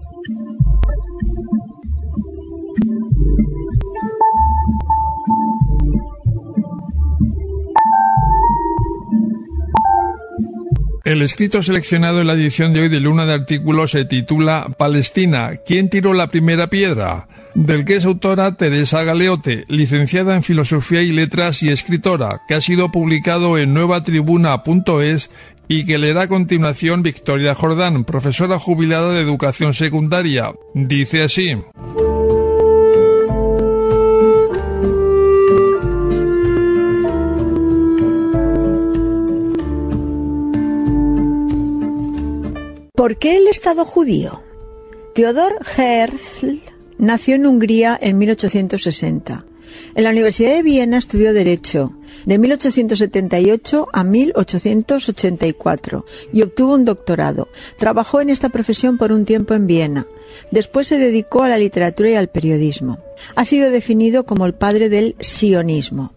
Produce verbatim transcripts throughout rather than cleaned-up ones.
El escrito seleccionado en la edición de hoy de Luna de Artículos se titula Palestina, ¿quién tiró la primera piedra?, del que es autora Teresa Galeote, licenciada en Filosofía y Letras y escritora, que ha sido publicado en nueva tribuna punto es y que leerá a continuación Victoria Jordán, profesora jubilada de Educación Secundaria. Dice así: ¿Por qué el Estado judío? Theodor Herzl nació en Hungría en mil ochocientos sesenta. En la Universidad de Viena estudió Derecho de mil ochocientos setenta y ocho a mil ochocientos ochenta y cuatro y obtuvo un doctorado. Trabajó en esta profesión por un tiempo en Viena. Después se dedicó a la literatura y al periodismo. Ha sido definido como el padre del sionismo.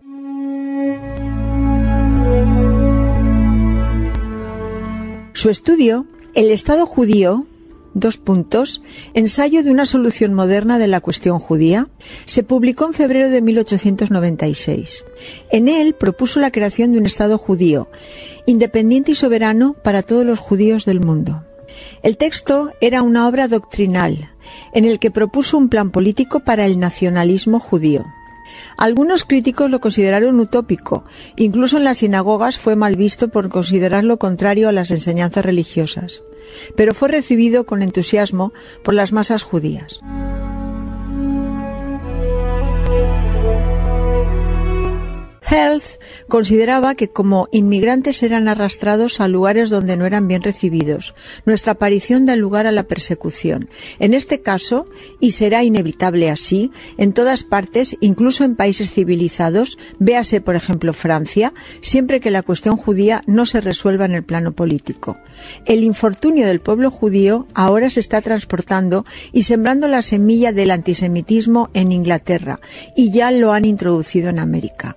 Su estudio, El Estado judío, dos puntos, ensayo de una solución moderna de la cuestión judía, se publicó en febrero de mil ochocientos noventa y seis. En él propuso la creación de un Estado judío, independiente y soberano para todos los judíos del mundo. El texto era una obra doctrinal, en el que propuso un plan político para el nacionalismo judío. Algunos críticos lo consideraron utópico. Incluso en las sinagogas fue mal visto por considerarlo contrario a las enseñanzas religiosas. Pero fue recibido con entusiasmo por las masas judías. Herzl consideraba que como inmigrantes eran arrastrados a lugares donde no eran bien recibidos. Nuestra aparición da lugar a la persecución. En este caso, y será inevitable así, en todas partes, incluso en países civilizados, véase por ejemplo Francia, siempre que la cuestión judía no se resuelva en el plano político. El infortunio del pueblo judío ahora se está transportando y sembrando la semilla del antisemitismo en Inglaterra, y ya lo han introducido en América.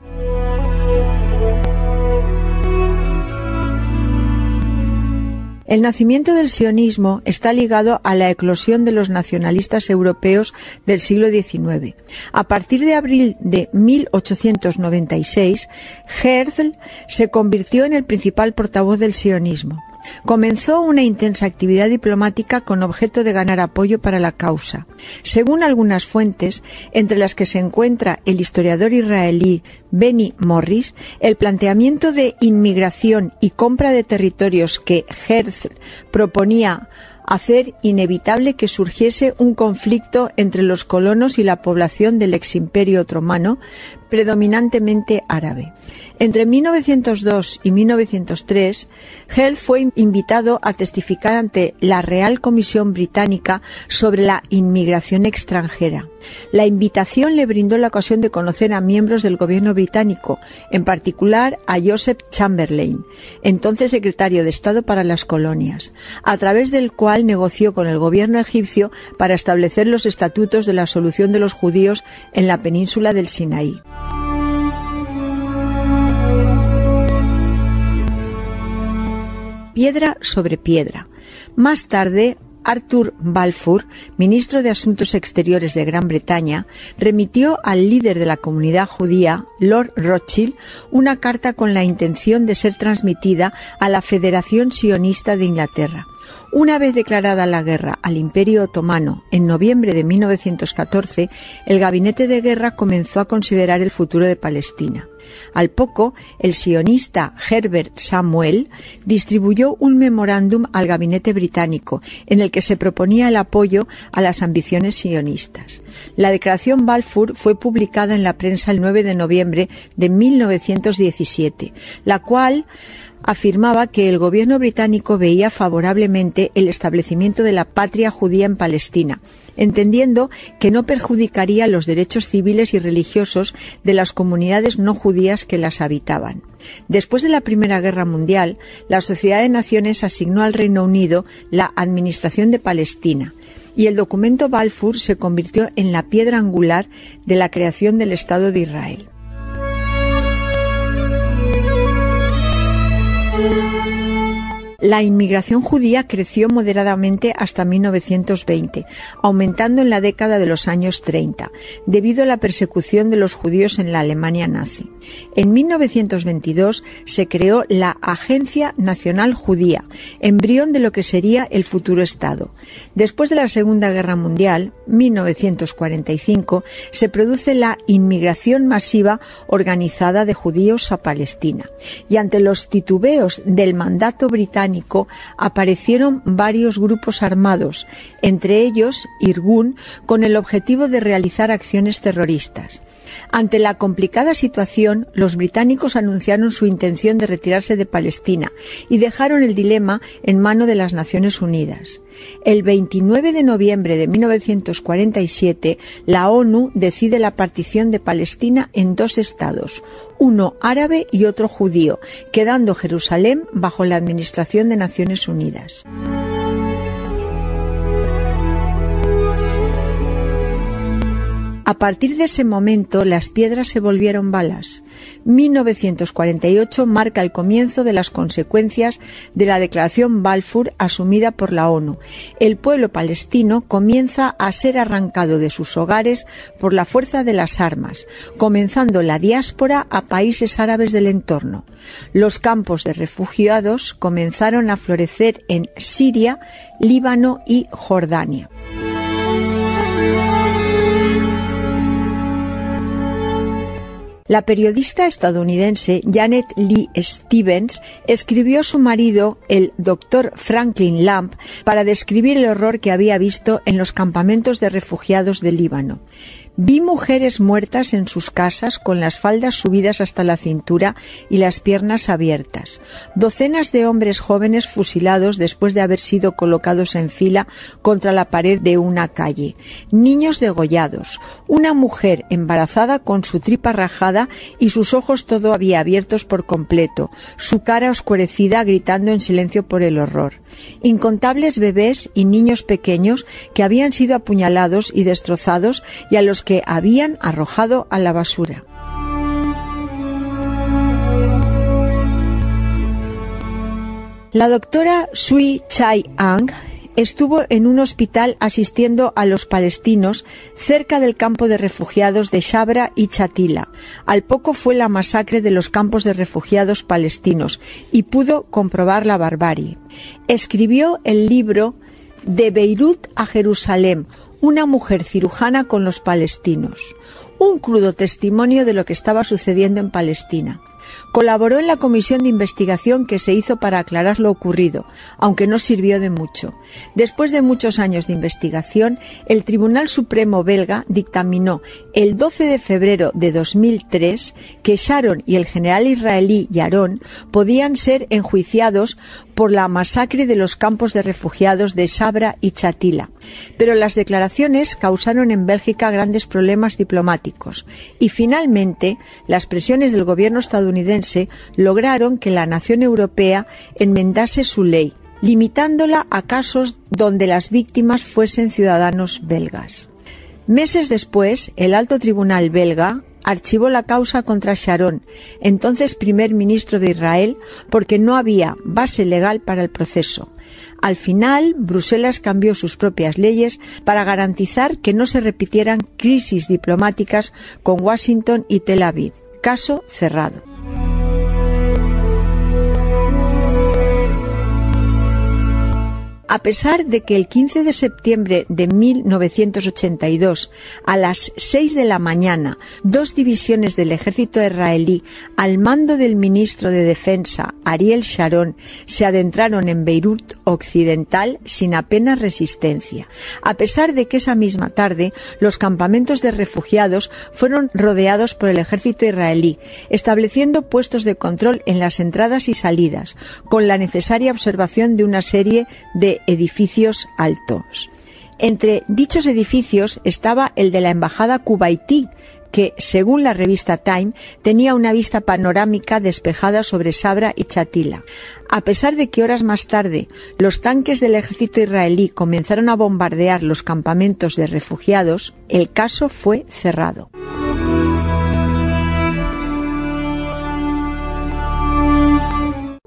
El nacimiento del sionismo está ligado a la eclosión de los nacionalistas europeos del siglo diecinueve. A partir de abril de mil ochocientos noventa y seis, Herzl se convirtió en el principal portavoz del sionismo. Comenzó una intensa actividad diplomática con objeto de ganar apoyo para la causa. Según algunas fuentes, entre las que se encuentra el historiador israelí Benny Morris, el planteamiento de inmigración y compra de territorios que Herzl proponía hacer inevitable que surgiese un conflicto entre los colonos y la población del eximperio otomano, predominantemente árabe. Entre mil novecientos dos y mil novecientos tres, Herzl fue invitado a testificar ante la Real Comisión Británica sobre la inmigración extranjera. La invitación le brindó la ocasión de conocer a miembros del gobierno británico, en particular a Joseph Chamberlain, entonces secretario de Estado para las colonias, a través del cual negoció con el gobierno egipcio para establecer los estatutos de la solución de los judíos en la península del Sinaí. Piedra sobre piedra. Más tarde, Arthur Balfour, ministro de Asuntos Exteriores de Gran Bretaña, remitió al líder de la comunidad judía, Lord Rothschild, una carta con la intención de ser transmitida a la Federación Sionista de Inglaterra. Una vez declarada la guerra al Imperio Otomano en noviembre de mil novecientos catorce, el gabinete de guerra comenzó a considerar el futuro de Palestina. Al poco, el sionista Herbert Samuel distribuyó un memorándum al gabinete británico en el que se proponía el apoyo a las ambiciones sionistas. La declaración Balfour fue publicada en la prensa el nueve de noviembre de mil novecientos diecisiete, la cual afirmaba que el gobierno británico veía favorablemente el establecimiento de la patria judía en Palestina, entendiendo que no perjudicaría los derechos civiles y religiosos de las comunidades no judías que las habitaban. Después de la Primera Guerra Mundial, la Sociedad de Naciones asignó al Reino Unido la administración de Palestina, y el documento Balfour se convirtió en la piedra angular de la creación del Estado de Israel. La inmigración judía creció moderadamente hasta mil novecientos veinte, aumentando en la década de los años treinta, debido a la persecución de los judíos en la Alemania nazi. En mil novecientos veintidós se creó la Agencia Nacional Judía, embrión de lo que sería el futuro Estado. Después de la Segunda Guerra Mundial, mil novecientos cuarenta y cinco, se produce la inmigración masiva organizada de judíos a Palestina, y ante los titubeos del mandato británico aparecieron varios grupos armados, entre ellos Irgun, con el objetivo de realizar acciones terroristas. Ante la complicada situación, los británicos anunciaron su intención de retirarse de Palestina y dejaron el dilema en mano de las Naciones Unidas. El veintinueve de noviembre de mil novecientos cuarenta y siete, la ONU decide la partición de Palestina en dos estados, uno árabe y otro judío, quedando Jerusalén bajo la administración de Naciones Unidas. A partir de ese momento, las piedras se volvieron balas. mil novecientos cuarenta y ocho marca el comienzo de las consecuencias de la Declaración Balfour asumida por la ONU. El pueblo palestino comienza a ser arrancado de sus hogares por la fuerza de las armas, comenzando la diáspora a países árabes del entorno. Los campos de refugiados comenzaron a florecer en Siria, Líbano y Jordania. La periodista estadounidense Janet Lee Stevens escribió a su marido, el doctor Franklin Lamp, para describir el horror que había visto en los campamentos de refugiados de Líbano. Vi mujeres muertas en sus casas con las faldas subidas hasta la cintura y las piernas abiertas. Docenas de hombres jóvenes fusilados después de haber sido colocados en fila contra la pared de una calle. Niños degollados. Una mujer embarazada con su tripa rajada y sus ojos todavía abiertos por completo. Su cara oscurecida gritando en silencio por el horror. Incontables bebés y niños pequeños que habían sido apuñalados y destrozados y a los que habían arrojado a la basura. La doctora Sui Chai-ang estuvo en un hospital asistiendo a los palestinos cerca del campo de refugiados de Sabra y Chatila. Al poco fue la masacre de los campos de refugiados palestinos y pudo comprobar la barbarie. Escribió el libro De Beirut a Jerusalén, una mujer cirujana con los palestinos, un crudo testimonio de lo que estaba sucediendo en Palestina. Colaboró en la comisión de investigación que se hizo para aclarar lo ocurrido, aunque no sirvió de mucho. Después de muchos años de investigación, el Tribunal Supremo belga dictaminó el doce de febrero de dos mil tres que Sharon y el general israelí Yaron podían ser enjuiciados por la masacre de los campos de refugiados de Sabra y Chatila. Pero las declaraciones causaron en Bélgica grandes problemas diplomáticos y finalmente las presiones del gobierno estadounidense lograron que la nación europea enmendase su ley, limitándola a casos donde las víctimas fuesen ciudadanos belgas. Meses después, el alto tribunal belga archivó la causa contra Sharon, entonces primer ministro de Israel, porque no había base legal para el proceso. Al final, Bruselas cambió sus propias leyes para garantizar que no se repitieran crisis diplomáticas con Washington y Tel Aviv. Caso cerrado. A pesar de que el quince de septiembre de mil novecientos ochenta y dos, a las seis de la mañana, dos divisiones del ejército israelí, al mando del ministro de Defensa, Ariel Sharon, se adentraron en Beirut Occidental sin apenas resistencia. A pesar de que esa misma tarde, los campamentos de refugiados fueron rodeados por el ejército israelí, estableciendo puestos de control en las entradas y salidas, con la necesaria observación de una serie de edificios altos. Entre dichos edificios estaba el de la embajada kuwaití, que, según la revista Time, tenía una vista panorámica despejada sobre Sabra y Chatila. A pesar de que horas más tarde los tanques del ejército israelí comenzaron a bombardear los campamentos de refugiados, el caso fue cerrado.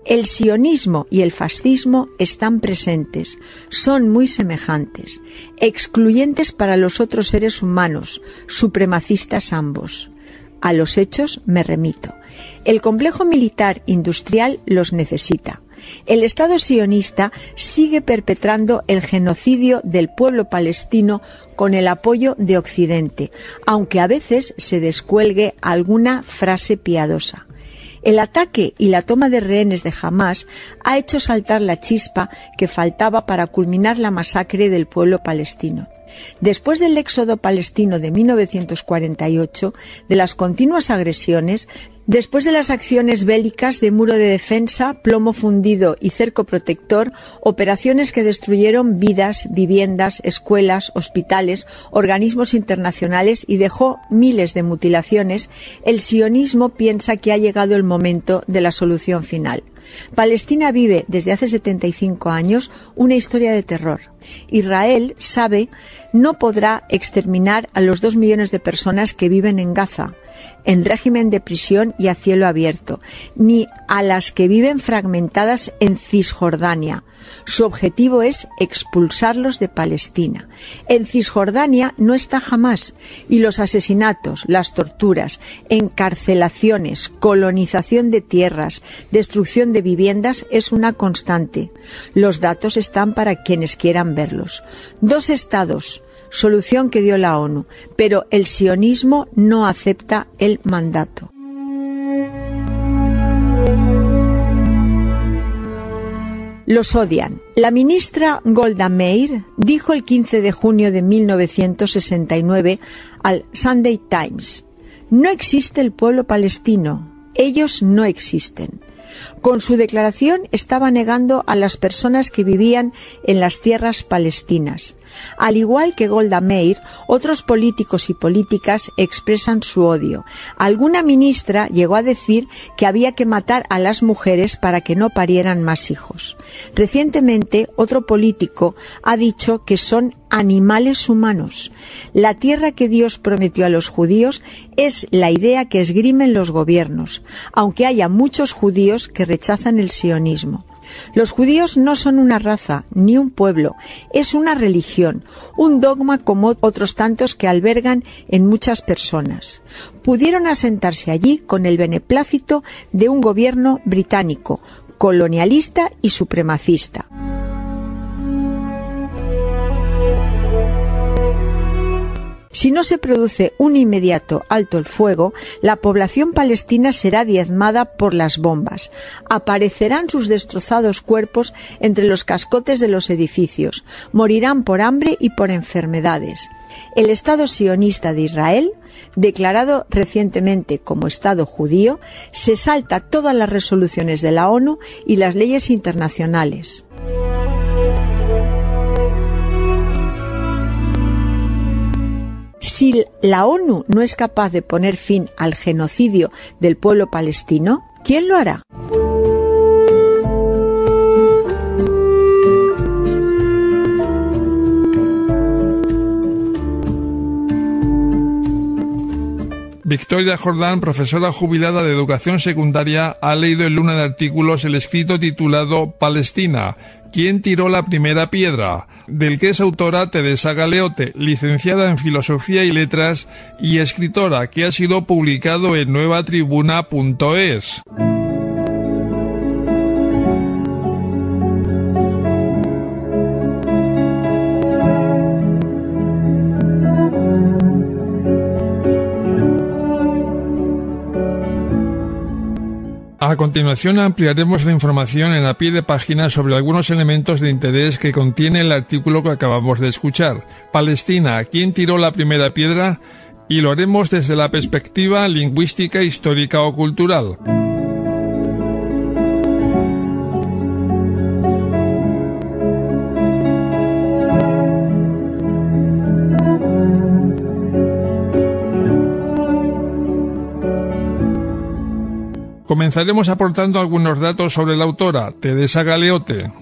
El sionismo y el fascismo están presentes, son muy semejantes, excluyentes para los otros seres humanos, supremacistas ambos. A los hechos me remito. El complejo militar industrial los necesita. El Estado sionista sigue perpetrando el genocidio del pueblo palestino con el apoyo de Occidente, aunque a veces se descuelgue alguna frase piadosa. El ataque y la toma de rehenes de Hamás ha hecho saltar la chispa que faltaba para culminar la masacre del pueblo palestino. Después del éxodo palestino de mil novecientos cuarenta y ocho, de las continuas agresiones, después de las acciones bélicas de muro de defensa, plomo fundido y cerco protector, operaciones que destruyeron vidas, viviendas, escuelas, hospitales, organismos internacionales y dejó miles de mutilaciones, el sionismo piensa que ha llegado el momento de la solución final. Palestina vive desde hace setenta y cinco años una historia de terror. Israel, sabe, no podrá exterminar a los dos millones de personas que viven en Gaza, en régimen de prisión y a cielo abierto, ni a las que viven fragmentadas en Cisjordania. Su objetivo es expulsarlos de Palestina. En Cisjordania no está Hamás, y los asesinatos, las torturas, encarcelaciones, colonización de tierras, destrucción de viviendas es una constante. Los datos están para quienes quieran verlos. Dos estados, solución que dio la ONU, pero el sionismo no acepta el mandato. Los odian. La ministra Golda Meir dijo el quince de junio de mil novecientos sesenta y nueve al Sunday Times: no existe el pueblo palestino, ellos no existen. Con su declaración estaba negando a las personas que vivían en las tierras palestinas. Al igual que Golda Meir, otros políticos y políticas expresan su odio. Alguna ministra llegó a decir que había que matar a las mujeres para que no parieran más hijos. Recientemente, otro político ha dicho que son animales humanos. La tierra que Dios prometió a los judíos es la idea que esgrimen los gobiernos, aunque haya muchos judíos que rechazan el sionismo. Los judíos no son una raza ni un pueblo, es una religión, un dogma como otros tantos que albergan en muchas personas. Pudieron asentarse allí con el beneplácito de un gobierno británico, colonialista y supremacista. Si no se produce un inmediato alto el fuego, la población palestina será diezmada por las bombas. Aparecerán sus destrozados cuerpos entre los cascotes de los edificios. Morirán por hambre y por enfermedades. El Estado sionista de Israel, declarado recientemente como Estado judío, se salta todas las resoluciones de la ONU y las leyes internacionales. Si la ONU no es capaz de poner fin al genocidio del pueblo palestino, ¿quién lo hará? Victoria Jordán, profesora jubilada de educación secundaria, ha leído en Luna de Artículos el escrito titulado Palestina, ¿quién tiró la primera piedra?, del que es autora Teresa Galeote, licenciada en Filosofía y Letras y escritora, que ha sido publicado en nueva tribuna punto es. A continuación ampliaremos la información en a pie de página sobre algunos elementos de interés que contiene el artículo que acabamos de escuchar. Palestina, ¿quién tiró la primera piedra? Y lo haremos desde la perspectiva lingüística, histórica o cultural. Comenzaremos aportando algunos datos sobre la autora, Teresa Galeote.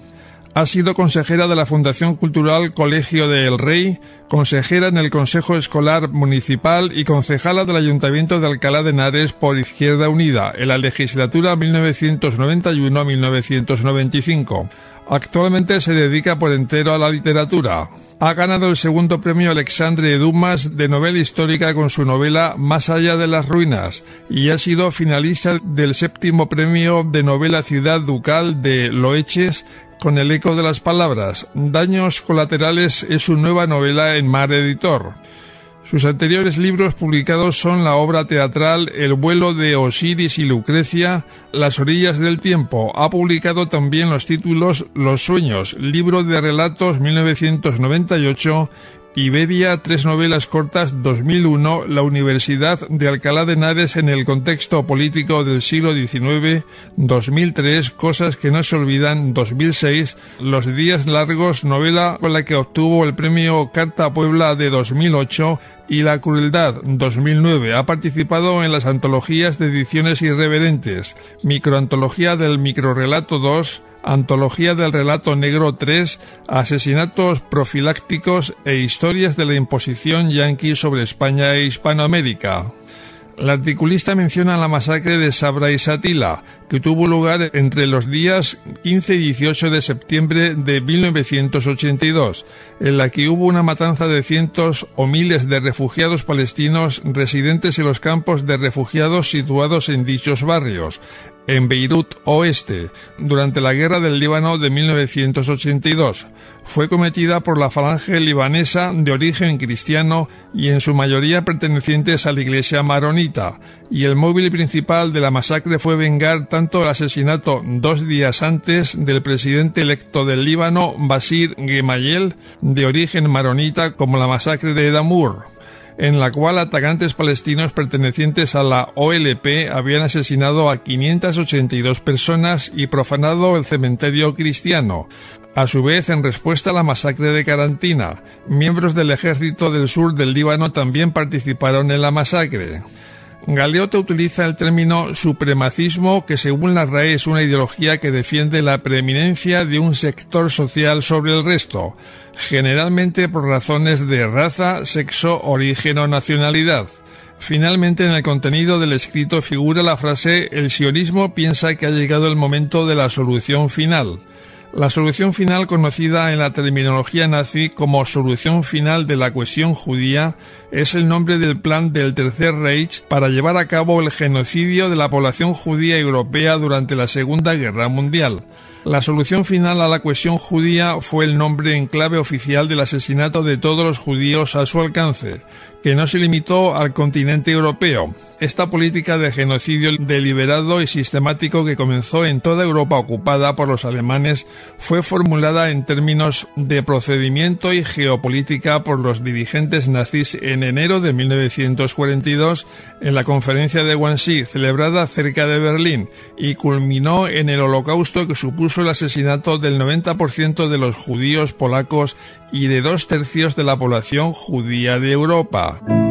Ha sido consejera de la Fundación Cultural Colegio de El Rey, consejera en el Consejo Escolar Municipal y concejala del Ayuntamiento de Alcalá de Henares por Izquierda Unida en la legislatura mil novecientos noventa y uno a mil novecientos noventa y cinco. Actualmente se dedica por entero a la literatura. Ha ganado el segundo premio Alexandre Dumas de novela histórica con su novela Más allá de las ruinas y ha sido finalista del séptimo premio de novela Ciudad Ducal de Loeches con El eco de las palabras. Daños colaterales es su nueva novela en Mar Editor. Sus anteriores libros publicados son la obra teatral El vuelo de Osiris y Lucrecia, Las orillas del tiempo. Ha publicado también los títulos Los sueños, libro de relatos mil novecientos noventa y ocho, Iberia, tres novelas cortas dos mil uno, La Universidad de Alcalá de Henares en el contexto político del siglo diecinueve, dos mil tres, Cosas que no se olvidan, dos mil seis, Los días largos, novela con la que obtuvo el premio Carta Puebla de dos mil ocho, y La crueldad, dos mil nueve. Ha participado en las antologías de ediciones irreverentes, Microantología del microrrelato dos, Antología del relato negro tres, Asesinatos profilácticos e Historias de la imposición yanqui sobre España e Hispanoamérica. La articulista menciona la masacre de Sabra y Satila, que tuvo lugar entre los días quince y dieciocho de septiembre de mil novecientos ochenta y dos, en la que hubo una matanza de cientos o miles de refugiados palestinos residentes en los campos de refugiados situados en dichos barrios, en Beirut Oeste, durante la Guerra del Líbano de mil novecientos ochenta y dos. Fue cometida por la falange libanesa de origen cristiano y en su mayoría pertenecientes a la Iglesia maronita, y el móvil principal de la masacre fue vengar tanto el asesinato dos días antes del presidente electo del Líbano, Basir Gemayel, de origen maronita, como la masacre de Edamur, en la cual atacantes palestinos pertenecientes a la O L P habían asesinado a quinientas ochenta y dos personas y profanado el cementerio cristiano. A su vez, en respuesta a la masacre de Carantina, miembros del ejército del sur del Líbano también participaron en la masacre. Galeote utiliza el término supremacismo, que según la R A E es una ideología que defiende la preeminencia de un sector social sobre el resto, generalmente por razones de raza, sexo, origen o nacionalidad. Finalmente, en el contenido del escrito figura la frase «El sionismo piensa que ha llegado el momento de la solución final». La solución final, conocida en la terminología nazi como solución final de la cuestión judía, es el nombre del plan del Tercer Reich para llevar a cabo el genocidio de la población judía europea durante la Segunda Guerra Mundial. La solución final a la cuestión judía fue el nombre en clave oficial del asesinato de todos los judíos a su alcance, que no se limitó al continente europeo. Esta política de genocidio deliberado y sistemático que comenzó en toda Europa ocupada por los alemanes fue formulada en términos de procedimiento y geopolítica por los dirigentes nazis en enero de mil novecientos cuarenta y dos en la conferencia de Wannsee, celebrada cerca de Berlín, y culminó en el holocausto que supuso el asesinato del noventa por ciento de los judíos polacos y de dos tercios de la población judía de Europa.